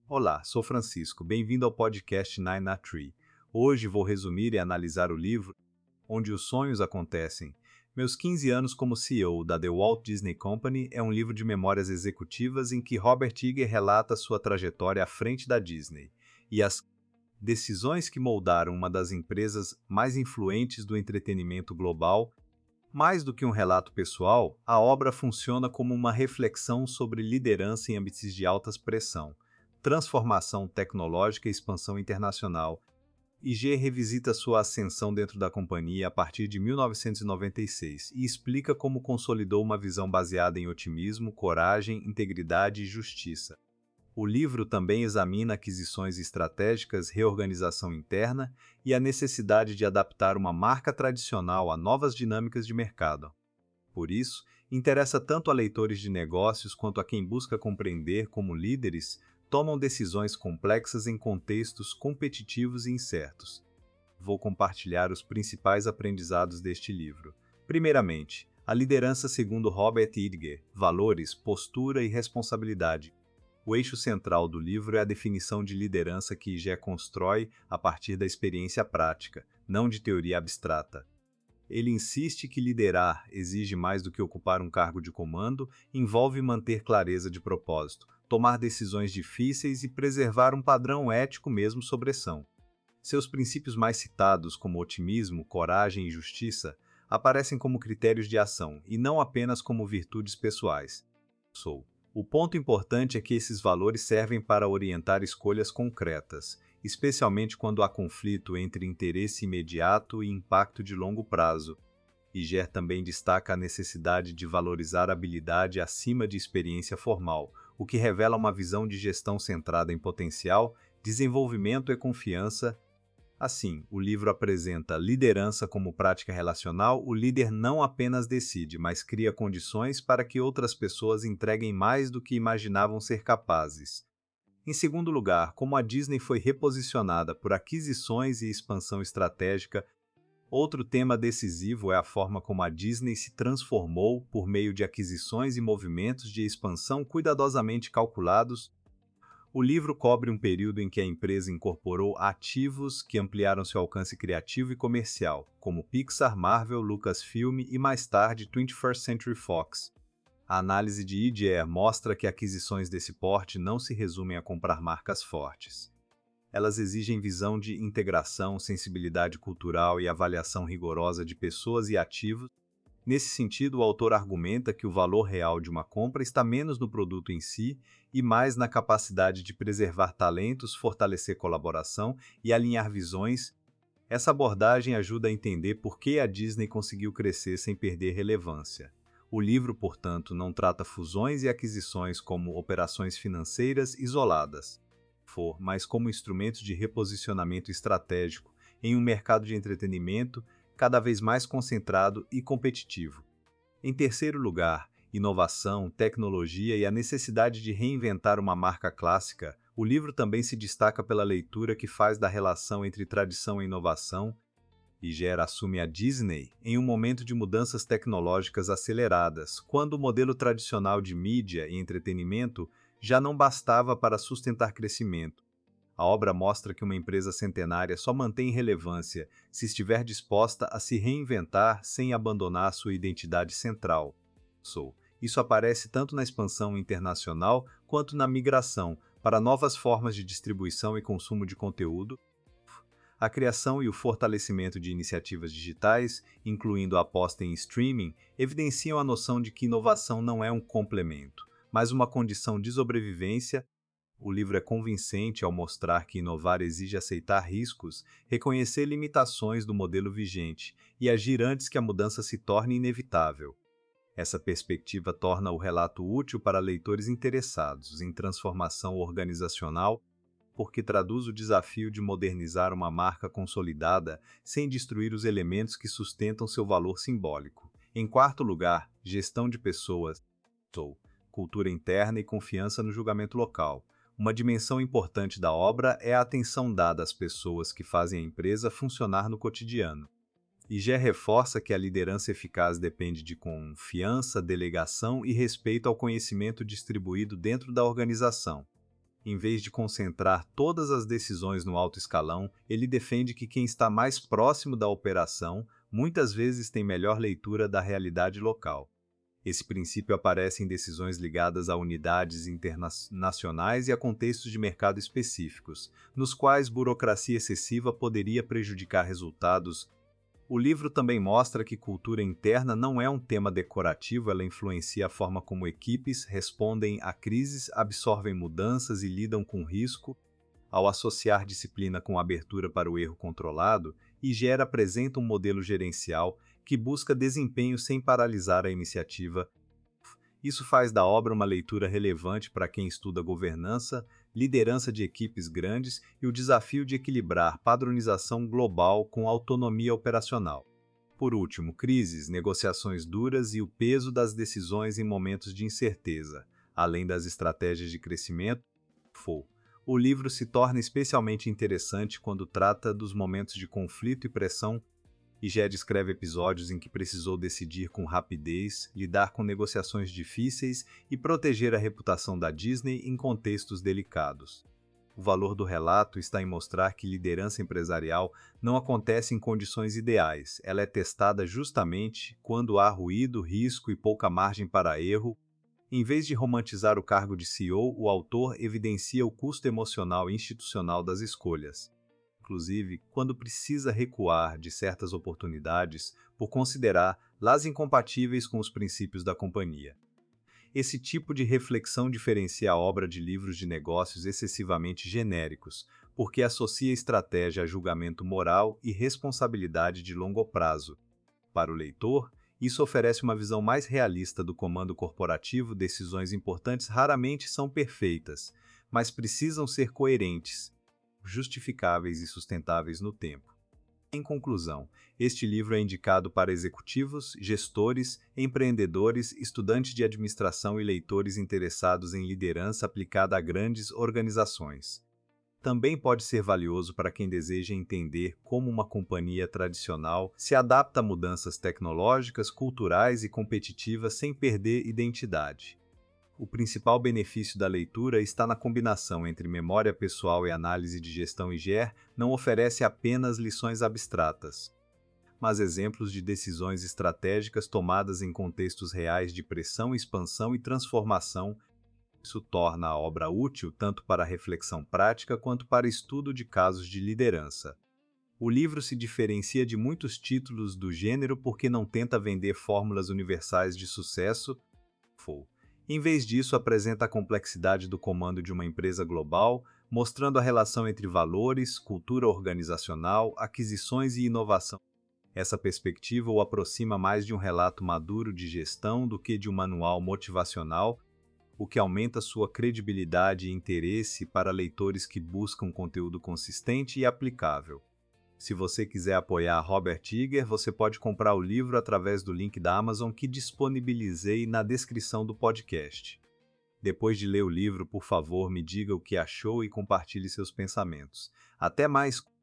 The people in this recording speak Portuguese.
Olá, sou Francisco. Bem-vindo ao podcast Nine na Tree. Hoje vou resumir e analisar o livro Onde os Sonhos Acontecem. Meus 15 anos como CEO da The Walt Disney Company é um livro de memórias executivas em que Robert Iger relata sua trajetória à frente da Disney e as decisões que moldaram uma das empresas mais influentes do entretenimento global. Mais do que um relato pessoal, a obra funciona como uma reflexão sobre liderança em ambientes de alta pressão, transformação tecnológica e expansão internacional. IG revisita sua ascensão dentro da companhia a partir de 1996 e explica como consolidou uma visão baseada em otimismo, coragem, integridade e justiça. O livro também examina aquisições estratégicas, reorganização interna e a necessidade de adaptar uma marca tradicional a novas dinâmicas de mercado. Por isso, interessa tanto a leitores de negócios quanto a quem busca compreender como líderes tomam decisões complexas em contextos competitivos e incertos. Vou compartilhar os principais aprendizados deste livro. Primeiramente, a liderança segundo Robert Iger, valores, postura e responsabilidade. O eixo central do livro é a definição de liderança que Iger constrói a partir da experiência prática, não de teoria abstrata. Ele insiste que liderar exige mais do que ocupar um cargo de comando, envolve manter clareza de propósito, tomar decisões difíceis e preservar um padrão ético mesmo sob pressão. Seus princípios mais citados, como otimismo, coragem e justiça, aparecem como critérios de ação e não apenas como virtudes pessoais. O ponto importante é que esses valores servem para orientar escolhas concretas, especialmente quando há conflito entre interesse imediato e impacto de longo prazo. Iger também destaca a necessidade de valorizar a habilidade acima de experiência formal, o que revela uma visão de gestão centrada em potencial, desenvolvimento e confiança. Assim, o livro apresenta liderança como prática relacional. O líder não apenas decide, mas cria condições para que outras pessoas entreguem mais do que imaginavam ser capazes. Em segundo lugar, como a Disney foi reposicionada por aquisições e expansão estratégica. Outro tema decisivo é a forma como a Disney se transformou por meio de aquisições e movimentos de expansão cuidadosamente calculados. O livro cobre um período em que a empresa incorporou ativos que ampliaram seu alcance criativo e comercial, como Pixar, Marvel, Lucasfilm e mais tarde 21st Century Fox. A análise de Iger mostra que aquisições desse porte não se resumem a comprar marcas fortes. Elas exigem visão de integração, sensibilidade cultural e avaliação rigorosa de pessoas e ativos. Nesse sentido, o autor argumenta que o valor real de uma compra está menos no produto em si e mais na capacidade de preservar talentos, fortalecer colaboração e alinhar visões. Essa abordagem ajuda a entender por que a Disney conseguiu crescer sem perder relevância. O livro, portanto, não trata fusões e aquisições como operações financeiras isoladas, mas como instrumentos de reposicionamento estratégico em um mercado de entretenimento cada vez mais concentrado e competitivo. Em terceiro lugar, inovação, tecnologia e a necessidade de reinventar uma marca clássica. O livro também se destaca pela leitura que faz da relação entre tradição e inovação. Iger assume a Disney em um momento de mudanças tecnológicas aceleradas, quando o modelo tradicional de mídia e entretenimento já não bastava para sustentar crescimento. A obra mostra que uma empresa centenária só mantém relevância se estiver disposta a se reinventar sem abandonar sua identidade central. Isso aparece tanto na expansão internacional quanto na migração para novas formas de distribuição e consumo de conteúdo. A criação e o fortalecimento de iniciativas digitais, incluindo a aposta em streaming, evidenciam a noção de que inovação não é um complemento, mas uma condição de sobrevivência. O livro é convincente ao mostrar que inovar exige aceitar riscos, reconhecer limitações do modelo vigente e agir antes que a mudança se torne inevitável. Essa perspectiva torna o relato útil para leitores interessados em transformação organizacional, porque traduz o desafio de modernizar uma marca consolidada sem destruir os elementos que sustentam seu valor simbólico. Em quarto lugar, gestão de pessoas, cultura interna e confiança no julgamento local. Uma dimensão importante da obra é a atenção dada às pessoas que fazem a empresa funcionar no cotidiano. Iger reforça que a liderança eficaz depende de confiança, delegação e respeito ao conhecimento distribuído dentro da organização. Em vez de concentrar todas as decisões no alto escalão, ele defende que quem está mais próximo da operação muitas vezes tem melhor leitura da realidade local. Esse princípio aparece em decisões ligadas a unidades internacionais e a contextos de mercado específicos, nos quais burocracia excessiva poderia prejudicar resultados. O livro também mostra que cultura interna não é um tema decorativo, ela influencia a forma como equipes respondem a crises, absorvem mudanças e lidam com risco. Ao associar disciplina com abertura para o erro controlado, IGER apresenta um modelo gerencial que busca desempenho sem paralisar a iniciativa. Isso faz da obra uma leitura relevante para quem estuda governança, liderança de equipes grandes e o desafio de equilibrar padronização global com autonomia operacional. Por último, crises, negociações duras e o peso das decisões em momentos de incerteza, além das estratégias de crescimento. O livro se torna especialmente interessante quando trata dos momentos de conflito e pressão. IGER descreve episódios em que precisou decidir com rapidez, lidar com negociações difíceis e proteger a reputação da Disney em contextos delicados. O valor do relato está em mostrar que liderança empresarial não acontece em condições ideais, ela é testada justamente quando há ruído, risco e pouca margem para erro. Em vez de romantizar o cargo de CEO, o autor evidencia o custo emocional e institucional das escolhas, inclusive quando precisa recuar de certas oportunidades por considerá-las incompatíveis com os princípios da companhia. Esse tipo de reflexão diferencia a obra de livros de negócios excessivamente genéricos, porque associa estratégia a julgamento moral e responsabilidade de longo prazo. Para o leitor, isso oferece uma visão mais realista do comando corporativo. Decisões importantes raramente são perfeitas, mas precisam ser coerentes, justificáveis e sustentáveis no tempo. Em conclusão, este livro é indicado para executivos, gestores, empreendedores, estudantes de administração e leitores interessados em liderança aplicada a grandes organizações. Também pode ser valioso para quem deseja entender como uma companhia tradicional se adapta a mudanças tecnológicas, culturais e competitivas sem perder identidade. O principal benefício da leitura está na combinação entre memória pessoal e análise de gestão. IGER não oferece apenas lições abstratas, mas exemplos de decisões estratégicas tomadas em contextos reais de pressão, expansão e transformação. Isso torna a obra útil tanto para reflexão prática quanto para estudo de casos de liderança. O livro se diferencia de muitos títulos do gênero porque não tenta vender fórmulas universais de sucesso. Em vez disso, apresenta a complexidade do comando de uma empresa global, mostrando a relação entre valores, cultura organizacional, aquisições e inovação. Essa perspectiva o aproxima mais de um relato maduro de gestão do que de um manual motivacional, o que aumenta sua credibilidade e interesse para leitores que buscam conteúdo consistente e aplicável. Se você quiser apoiar Robert Iger, você pode comprar o livro através do link da Amazon que disponibilizei na descrição do podcast. Depois de ler o livro, por favor, me diga o que achou e compartilhe seus pensamentos. Até mais!